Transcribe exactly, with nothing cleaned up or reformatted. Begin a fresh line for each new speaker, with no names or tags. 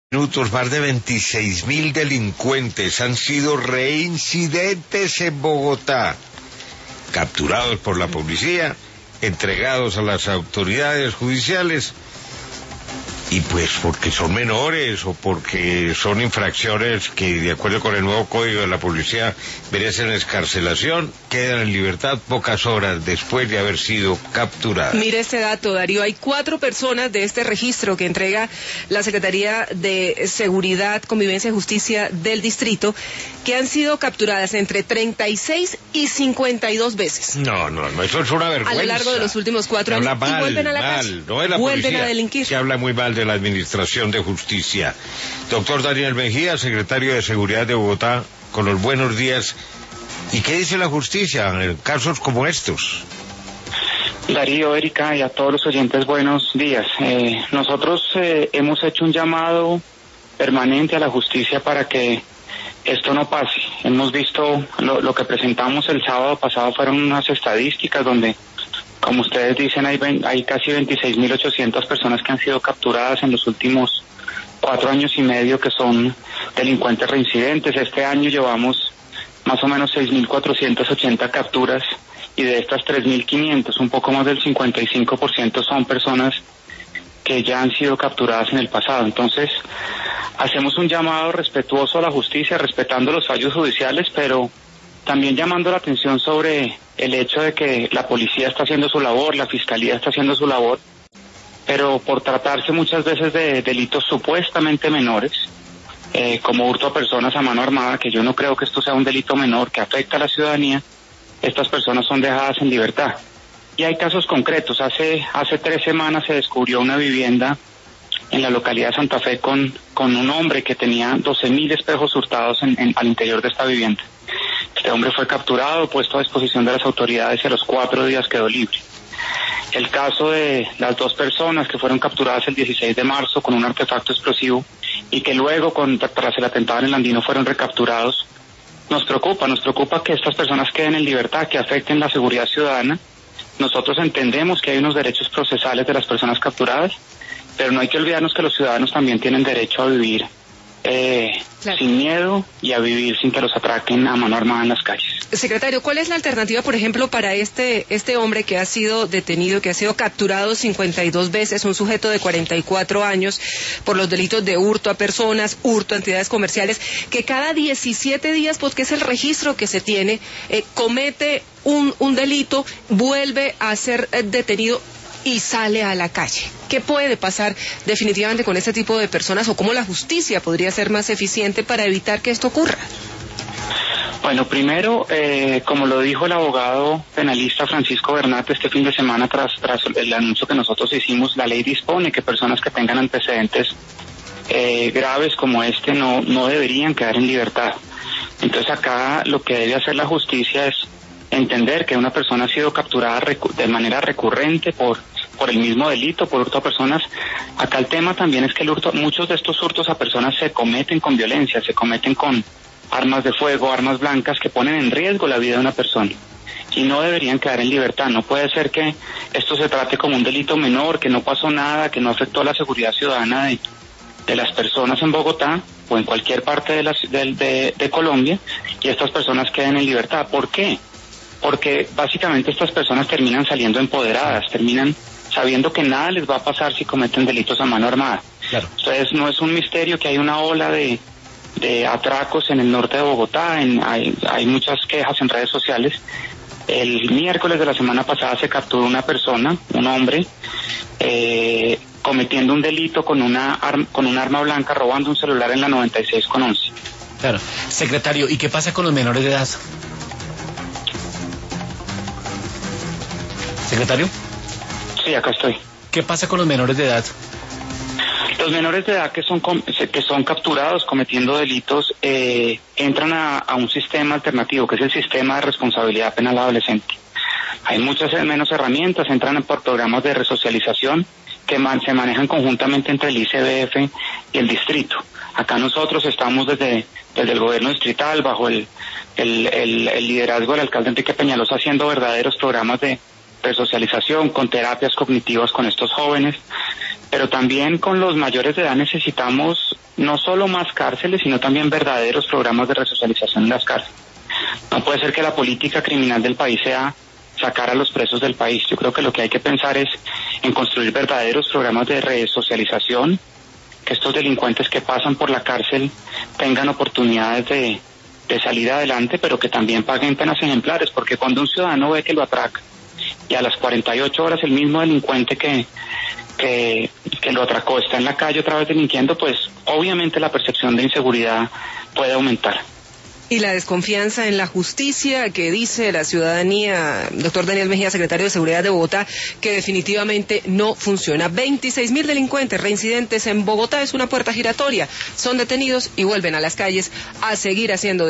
Minutos, más de veintiséis mil delincuentes han sido reincidentes en Bogotá, capturados por la policía, entregados a las autoridades judiciales, y pues porque son menores o porque son infracciones que, de acuerdo con el nuevo código de la policía, merecen excarcelación, quedan en libertad pocas horas después de haber sido capturadas.
Mire este dato, Darío, hay cuatro personas de este registro que entrega la Secretaría de Seguridad, Convivencia y Justicia del Distrito, que han sido capturadas entre treinta y seis y cincuenta y dos veces.
No, no, no, eso es una vergüenza.
A lo largo de los últimos cuatro años.
Mal,
y vuelven a la
mal,
calle,
no es la
vuelven
policía,
a delinquir.
Se habla muy mal de la Administración de Justicia. Doctor Daniel Mejía, secretario de Seguridad de Bogotá, con los buenos días. ¿Y qué dice la justicia en casos como estos?
Darío, Erika y a todos los oyentes, buenos días. Eh, nosotros eh, hemos hecho un llamado permanente a la justicia para que esto no pase. Hemos visto lo, lo que presentamos el sábado pasado, fueron unas estadísticas donde, como ustedes dicen, hay, hay casi veintiséis mil ochocientas personas que han sido capturadas en los últimos cuatro años y medio, que son delincuentes reincidentes. Este año llevamos más o menos seis mil cuatrocientas ochenta capturas, y de estas tres mil quinientas, un poco más del cincuenta y cinco por ciento son personas que ya han sido capturadas en el pasado. Entonces, hacemos un llamado respetuoso a la justicia, respetando los fallos judiciales, pero también llamando la atención sobre el hecho de que la policía está haciendo su labor, la fiscalía está haciendo su labor, pero por tratarse muchas veces de delitos supuestamente menores, eh, como hurto a personas a mano armada, que yo no creo que esto sea un delito menor que afecta a la ciudadanía, estas personas son dejadas en libertad. Y hay casos concretos. Hace hace tres semanas se descubrió una vivienda en la localidad de Santa Fe con, con un hombre que tenía doce mil espejos hurtados en, en, al interior de esta vivienda. Este hombre fue capturado, puesto a disposición de las autoridades, y a los cuatro días quedó libre. El caso de las dos personas que fueron capturadas el dieciséis de marzo con un artefacto explosivo y que luego, con, tras el atentado en el Andino, fueron recapturados, nos preocupa, nos preocupa que estas personas queden en libertad, que afecten la seguridad ciudadana. Nosotros entendemos que hay unos derechos procesales de las personas capturadas, pero no hay que olvidarnos que los ciudadanos también tienen derecho a vivir eh, claro. sin miedo, y a vivir sin que los atraquen a mano armada en las calles.
Secretario, ¿cuál es la alternativa, por ejemplo, para este este hombre que ha sido detenido, que ha sido capturado cincuenta y dos veces, un sujeto de cuarenta y cuatro años, por los delitos de hurto a personas, hurto a entidades comerciales, que cada diecisiete días, porque es el registro que se tiene, eh, comete un, un delito, vuelve a ser eh, detenido y sale a la calle? ¿Qué puede pasar definitivamente con este tipo de personas, o cómo la justicia podría ser más eficiente para evitar que esto ocurra?
Bueno, primero, eh, como lo dijo el abogado penalista Francisco Bernat este fin de semana, tras, tras el anuncio que nosotros hicimos, la ley dispone que personas que tengan antecedentes eh, graves como este no, no deberían quedar en libertad. Entonces acá lo que debe hacer la justicia es entender que una persona ha sido capturada recu- de manera recurrente por por el mismo delito, por hurto a personas. Acá el tema también es que el hurto, muchos de estos hurtos a personas se cometen con violencia, se cometen con armas de fuego, armas blancas, que ponen en riesgo la vida de una persona, y no deberían quedar en libertad. No puede ser que esto se trate como un delito menor, que no pasó nada, que no afectó a la seguridad ciudadana de, de las personas en Bogotá o en cualquier parte de, la, de, de, de Colombia, y estas personas queden en libertad. ¿Por qué? Porque básicamente estas personas terminan saliendo empoderadas, terminan sabiendo que nada les va a pasar si cometen delitos a mano armada.
Claro.
Entonces no es un misterio que hay una ola de, de atracos en el norte de Bogotá, en, hay, hay muchas quejas en redes sociales. El miércoles de la semana pasada se capturó una persona, un hombre, eh, cometiendo un delito con una, arma, con un arma blanca, robando un celular en la noventa y seis con once.
Claro. Secretario, ¿y qué pasa con los menores de edad? Secretario.
Sí, acá estoy.
¿Qué pasa con los menores de edad?
Los menores de edad que son que son capturados cometiendo delitos eh, entran a, a un sistema alternativo, que es el sistema de responsabilidad penal adolescente. Hay muchas menos herramientas, entran por programas de resocialización que man, se manejan conjuntamente entre el I C B F y el distrito. Acá nosotros estamos desde, desde el gobierno distrital, bajo el, el, el, el liderazgo del alcalde Enrique Peñalosa, haciendo verdaderos programas de resocialización, con terapias cognitivas con estos jóvenes, pero también con los mayores de edad necesitamos no solo más cárceles, sino también verdaderos programas de resocialización en las cárceles. No puede ser que la política criminal del país sea sacar a los presos del país. Yo creo que lo que hay que pensar es en construir verdaderos programas de resocialización, que estos delincuentes que pasan por la cárcel tengan oportunidades de, de salir adelante, pero que también paguen penas ejemplares, porque cuando un ciudadano ve que lo atraca y a las cuarenta y ocho horas el mismo delincuente que, que, que lo atracó está en la calle otra vez delinquiendo, pues obviamente la percepción de inseguridad puede aumentar.
Y la desconfianza en la justicia que dice la ciudadanía, doctor Daniel Mejía, secretario de Seguridad de Bogotá, que definitivamente no funciona. veintiséis mil delincuentes reincidentes en Bogotá es una puerta giratoria. Son detenidos y vuelven a las calles a seguir haciendo